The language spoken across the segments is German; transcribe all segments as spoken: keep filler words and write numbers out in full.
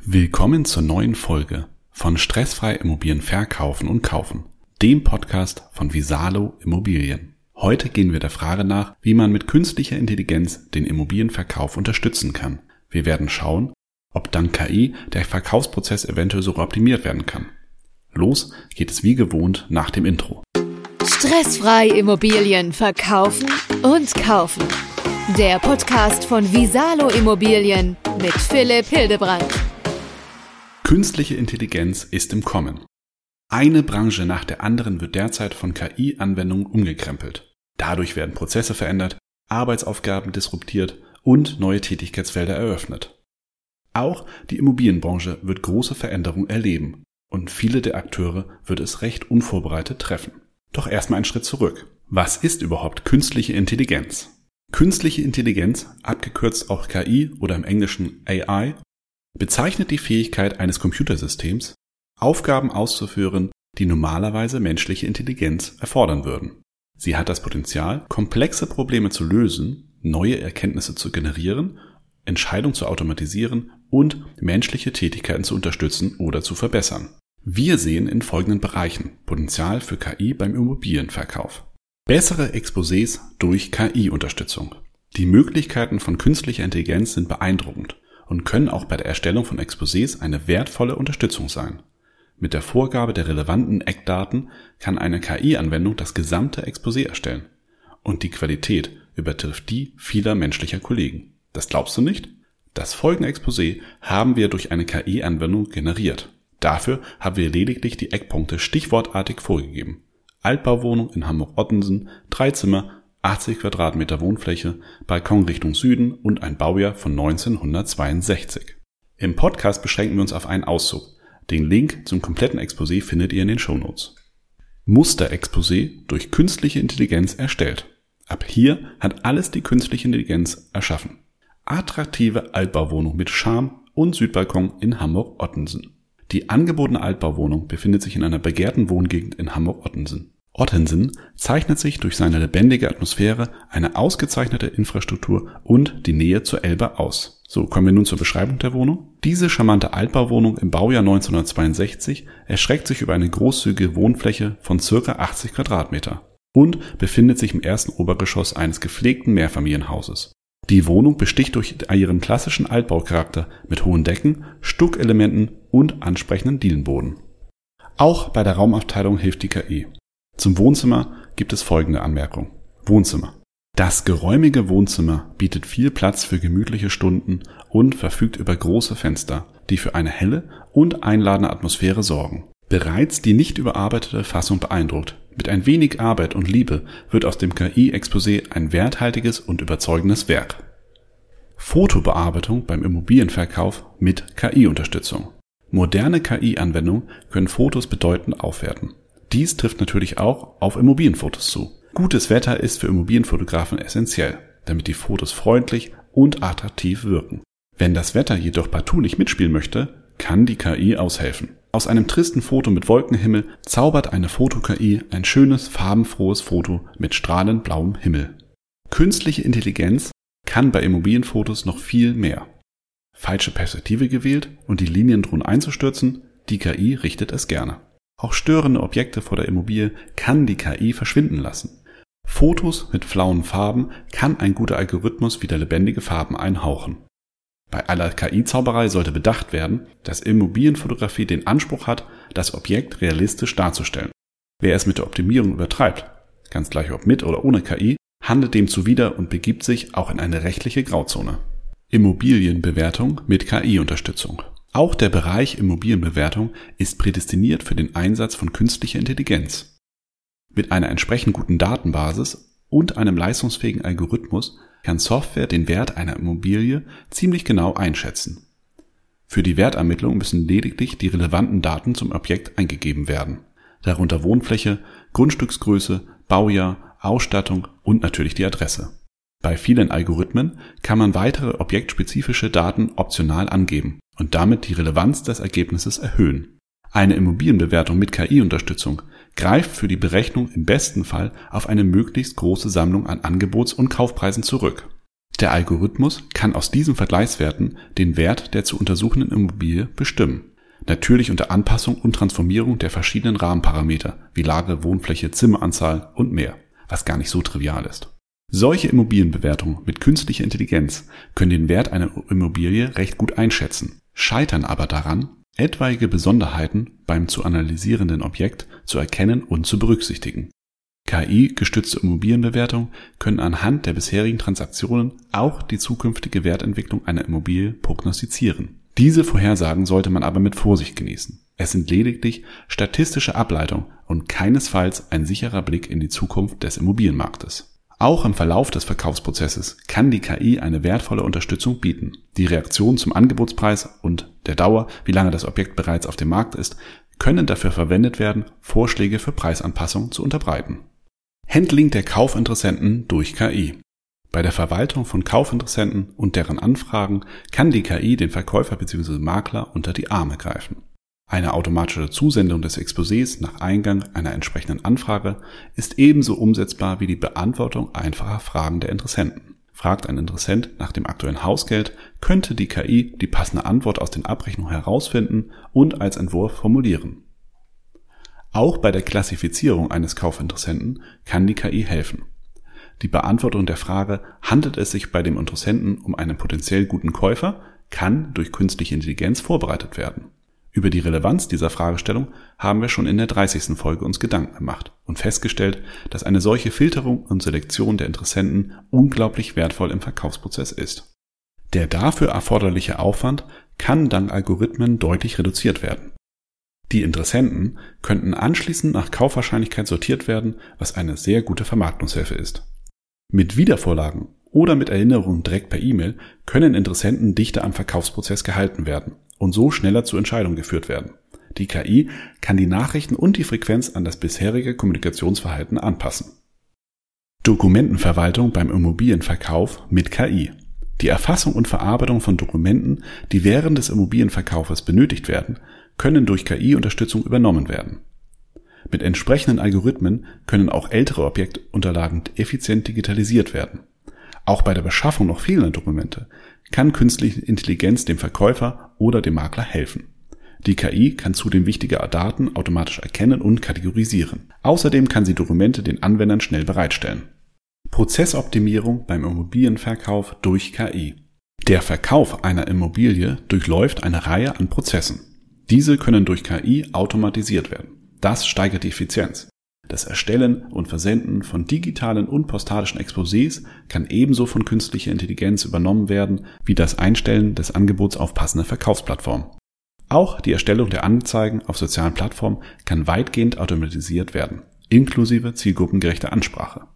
Willkommen zur neuen Folge von Stressfrei Immobilien verkaufen und kaufen, dem Podcast von Visalo Immobilien. Heute gehen wir der Frage nach, wie man mit künstlicher Intelligenz den Immobilienverkauf unterstützen kann. Wir werden schauen, ob dank K I der Verkaufsprozess eventuell sogar optimiert werden kann. Los geht es wie gewohnt nach dem Intro. Stressfrei Immobilien verkaufen und kaufen. Der Podcast von Visalo Immobilien mit Philipp Hildebrand. Künstliche Intelligenz ist im Kommen. Eine Branche nach der anderen wird derzeit von K I-Anwendungen umgekrempelt. Dadurch werden Prozesse verändert, Arbeitsaufgaben disruptiert und neue Tätigkeitsfelder eröffnet. Auch die Immobilienbranche wird große Veränderungen erleben und viele der Akteure wird es recht unvorbereitet treffen. Doch erstmal einen Schritt zurück. Was ist überhaupt künstliche Intelligenz? Künstliche Intelligenz, abgekürzt auch K I oder im Englischen A I, bezeichnet die Fähigkeit eines Computersystems, Aufgaben auszuführen, die normalerweise menschliche Intelligenz erfordern würden. Sie hat das Potenzial, komplexe Probleme zu lösen, neue Erkenntnisse zu generieren, Entscheidungen zu automatisieren und menschliche Tätigkeiten zu unterstützen oder zu verbessern. Wir sehen in folgenden Bereichen Potenzial für K I beim Immobilienverkauf. Bessere Exposés durch K I-Unterstützung. Die Möglichkeiten von künstlicher Intelligenz sind beeindruckend und können auch bei der Erstellung von Exposés eine wertvolle Unterstützung sein. Mit der Vorgabe der relevanten Eckdaten kann eine K I-Anwendung das gesamte Exposé erstellen. Und die Qualität übertrifft die vieler menschlicher Kollegen. Das glaubst du nicht? Das folgende Exposé haben wir durch eine K I-Anwendung generiert. Dafür haben wir lediglich die Eckpunkte stichwortartig vorgegeben. Altbauwohnung in Hamburg-Ottensen, drei Zimmer, achtzig Quadratmeter Wohnfläche, Balkon Richtung Süden und ein Baujahr von neunzehnhundertzweiundsechzig. Im Podcast beschränken wir uns auf einen Auszug. Den Link zum kompletten Exposé findet ihr in den Shownotes. Musterexposé durch künstliche Intelligenz erstellt. Ab hier hat alles die künstliche Intelligenz erschaffen. Attraktive Altbauwohnung mit Charme und Südbalkon in Hamburg-Ottensen. Die angebotene Altbauwohnung befindet sich in einer begehrten Wohngegend in Hamburg-Ottensen. Ottensen zeichnet sich durch seine lebendige Atmosphäre, eine ausgezeichnete Infrastruktur und die Nähe zur Elbe aus. So, kommen wir nun zur Beschreibung der Wohnung. Diese charmante Altbauwohnung im Baujahr neunzehnhundertzweiundsechzig erstreckt sich über eine großzügige Wohnfläche von ca. achtzig Quadratmeter und befindet sich im ersten Obergeschoss eines gepflegten Mehrfamilienhauses. Die Wohnung besticht durch ihren klassischen Altbaucharakter mit hohen Decken, Stuckelementen und ansprechenden Dielenboden. Auch bei der Raumaufteilung hilft die K I. Zum Wohnzimmer gibt es folgende Anmerkung. Wohnzimmer. Das geräumige Wohnzimmer bietet viel Platz für gemütliche Stunden und verfügt über große Fenster, die für eine helle und einladende Atmosphäre sorgen. Bereits die nicht überarbeitete Fassung beeindruckt. Mit ein wenig Arbeit und Liebe wird aus dem K I-Exposé ein werthaltiges und überzeugendes Werk. Fotobearbeitung beim Immobilienverkauf mit K I-Unterstützung. Moderne K I-Anwendungen können Fotos bedeutend aufwerten. Dies trifft natürlich auch auf Immobilienfotos zu. Gutes Wetter ist für Immobilienfotografen essentiell, damit die Fotos freundlich und attraktiv wirken. Wenn das Wetter jedoch partout nicht mitspielen möchte, kann die K I aushelfen. Aus einem tristen Foto mit Wolkenhimmel zaubert eine Foto-K I ein schönes, farbenfrohes Foto mit strahlend blauem Himmel. Künstliche Intelligenz kann bei Immobilienfotos noch viel mehr. Falsche Perspektive gewählt und die Linien drohen einzustürzen, die K I richtet es gerne. Auch störende Objekte vor der Immobilie kann die K I verschwinden lassen. Fotos mit flauen Farben kann ein guter Algorithmus wieder lebendige Farben einhauchen. Bei aller K I-Zauberei sollte bedacht werden, dass Immobilienfotografie den Anspruch hat, das Objekt realistisch darzustellen. Wer es mit der Optimierung übertreibt, ganz gleich ob mit oder ohne K I, handelt dem zuwider und begibt sich auch in eine rechtliche Grauzone. Immobilienbewertung mit K I-Unterstützung. Auch der Bereich Immobilienbewertung ist prädestiniert für den Einsatz von künstlicher Intelligenz. Mit einer entsprechend guten Datenbasis und einem leistungsfähigen Algorithmus kann Software den Wert einer Immobilie ziemlich genau einschätzen. Für die Wertermittlung müssen lediglich die relevanten Daten zum Objekt eingegeben werden, darunter Wohnfläche, Grundstücksgröße, Baujahr, Ausstattung und natürlich die Adresse. Bei vielen Algorithmen kann man weitere objektspezifische Daten optional angeben und damit die Relevanz des Ergebnisses erhöhen. Eine Immobilienbewertung mit K I-Unterstützung greift für die Berechnung im besten Fall auf eine möglichst große Sammlung an Angebots- und Kaufpreisen zurück. Der Algorithmus kann aus diesen Vergleichswerten den Wert der zu untersuchenden Immobilie bestimmen. Natürlich unter Anpassung und Transformierung der verschiedenen Rahmenparameter wie Lage, Wohnfläche, Zimmeranzahl und mehr, was gar nicht so trivial ist. Solche Immobilienbewertungen mit künstlicher Intelligenz können den Wert einer Immobilie recht gut einschätzen, scheitern aber daran, etwaige Besonderheiten beim zu analysierenden Objekt zu erkennen und zu berücksichtigen. K I-gestützte Immobilienbewertungen können anhand der bisherigen Transaktionen auch die zukünftige Wertentwicklung einer Immobilie prognostizieren. Diese Vorhersagen sollte man aber mit Vorsicht genießen. Es sind lediglich statistische Ableitungen und keinesfalls ein sicherer Blick in die Zukunft des Immobilienmarktes. Auch im Verlauf des Verkaufsprozesses kann die K I eine wertvolle Unterstützung bieten. Die Reaktion zum Angebotspreis und der Dauer, wie lange das Objekt bereits auf dem Markt ist, können dafür verwendet werden, Vorschläge für Preisanpassungen zu unterbreiten. Handling der Kaufinteressenten durch K I. Bei der Verwaltung von Kaufinteressenten und deren Anfragen kann die K I den Verkäufer bzw. Makler unter die Arme greifen. Eine automatische Zusendung des Exposés nach Eingang einer entsprechenden Anfrage ist ebenso umsetzbar wie die Beantwortung einfacher Fragen der Interessenten. Fragt ein Interessent nach dem aktuellen Hausgeld, könnte die K I die passende Antwort aus den Abrechnungen herausfinden und als Entwurf formulieren. Auch bei der Klassifizierung eines Kaufinteressenten kann die K I helfen. Die Beantwortung der Frage, handelt es sich bei dem Interessenten um einen potenziell guten Käufer, kann durch künstliche Intelligenz vorbereitet werden. Über die Relevanz dieser Fragestellung haben wir schon in der dreißigsten Folge uns Gedanken gemacht und festgestellt, dass eine solche Filterung und Selektion der Interessenten unglaublich wertvoll im Verkaufsprozess ist. Der dafür erforderliche Aufwand kann dank Algorithmen deutlich reduziert werden. Die Interessenten könnten anschließend nach Kaufwahrscheinlichkeit sortiert werden, was eine sehr gute Vermarktungshilfe ist. Mit Wiedervorlagen oder mit Erinnerungen direkt per E-Mail können Interessenten dichter am Verkaufsprozess gehalten werden und so schneller zu Entscheidungen geführt werden. Die K I kann die Nachrichten und die Frequenz an das bisherige Kommunikationsverhalten anpassen. Dokumentenverwaltung beim Immobilienverkauf mit K I. Die Erfassung und Verarbeitung von Dokumenten, die während des Immobilienverkaufes benötigt werden, können durch K I-Unterstützung übernommen werden. Mit entsprechenden Algorithmen können auch ältere Objektunterlagen effizient digitalisiert werden. Auch bei der Beschaffung noch fehlender Dokumente kann künstliche Intelligenz dem Verkäufer oder dem Makler helfen. Die K I kann zudem wichtige Daten automatisch erkennen und kategorisieren. Außerdem kann sie Dokumente den Anwendern schnell bereitstellen. Prozessoptimierung beim Immobilienverkauf durch K I. Der Verkauf einer Immobilie durchläuft eine Reihe an Prozessen. Diese können durch K I automatisiert werden. Das steigert die Effizienz. Das Erstellen und Versenden von digitalen und postalischen Exposés kann ebenso von künstlicher Intelligenz übernommen werden, wie das Einstellen des Angebots auf passende Verkaufsplattformen. Auch die Erstellung der Anzeigen auf sozialen Plattformen kann weitgehend automatisiert werden, inklusive zielgruppengerechter Ansprache.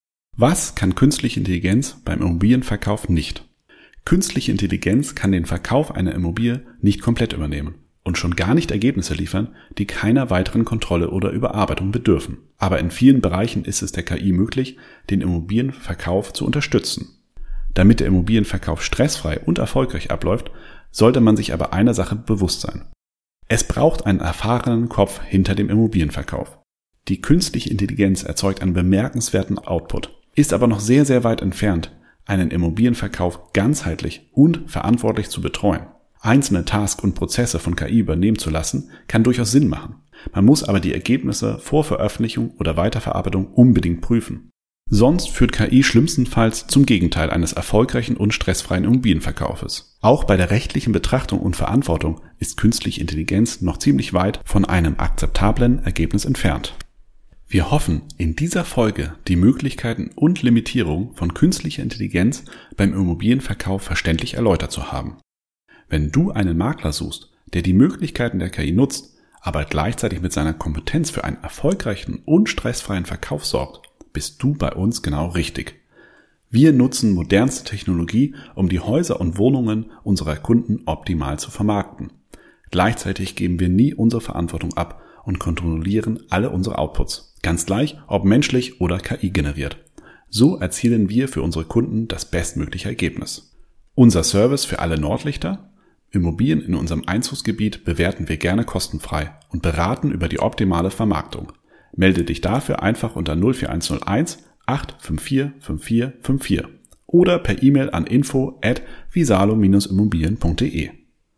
Was kann künstliche Intelligenz beim Immobilienverkauf nicht? Künstliche Intelligenz kann den Verkauf einer Immobilie nicht komplett übernehmen und schon gar nicht Ergebnisse liefern, die keiner weiteren Kontrolle oder Überarbeitung bedürfen. Aber in vielen Bereichen ist es der K I möglich, den Immobilienverkauf zu unterstützen. Damit der Immobilienverkauf stressfrei und erfolgreich abläuft, sollte man sich aber einer Sache bewusst sein. Es braucht einen erfahrenen Kopf hinter dem Immobilienverkauf. Die künstliche Intelligenz erzeugt einen bemerkenswerten Output, ist aber noch sehr, sehr weit entfernt, einen Immobilienverkauf ganzheitlich und verantwortlich zu betreuen. Einzelne Tasks und Prozesse von K I übernehmen zu lassen, kann durchaus Sinn machen. Man muss aber die Ergebnisse vor Veröffentlichung oder Weiterverarbeitung unbedingt prüfen. Sonst führt K I schlimmstenfalls zum Gegenteil eines erfolgreichen und stressfreien Immobilienverkaufes. Auch bei der rechtlichen Betrachtung und Verantwortung ist künstliche Intelligenz noch ziemlich weit von einem akzeptablen Ergebnis entfernt. Wir hoffen, in dieser Folge die Möglichkeiten und Limitierungen von künstlicher Intelligenz beim Immobilienverkauf verständlich erläutert zu haben. Wenn du einen Makler suchst, der die Möglichkeiten der K I nutzt, aber gleichzeitig mit seiner Kompetenz für einen erfolgreichen und stressfreien Verkauf sorgt, bist du bei uns genau richtig. Wir nutzen modernste Technologie, um die Häuser und Wohnungen unserer Kunden optimal zu vermarkten. Gleichzeitig geben wir nie unsere Verantwortung ab und kontrollieren alle unsere Outputs, ganz gleich, ob menschlich oder K I generiert. So erzielen wir für unsere Kunden das bestmögliche Ergebnis. Unser Service für alle Nordlichter: Immobilien in unserem Einzugsgebiet bewerten wir gerne kostenfrei und beraten über die optimale Vermarktung. Melde dich dafür einfach unter null vier eins null eins acht fünf vier fünf vier fünf vier oder per E-Mail an info at visalo immobilien punkt de.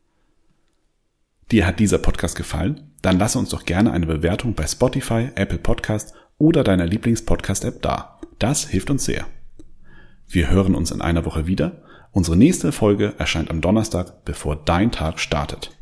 Dir hat dieser Podcast gefallen? Dann lasse uns doch gerne eine Bewertung bei Spotify, Apple Podcast oder deiner Lieblings-Podcast-App da. Das hilft uns sehr. Wir hören uns in einer Woche wieder. Unsere nächste Folge erscheint am Donnerstag, bevor dein Tag startet.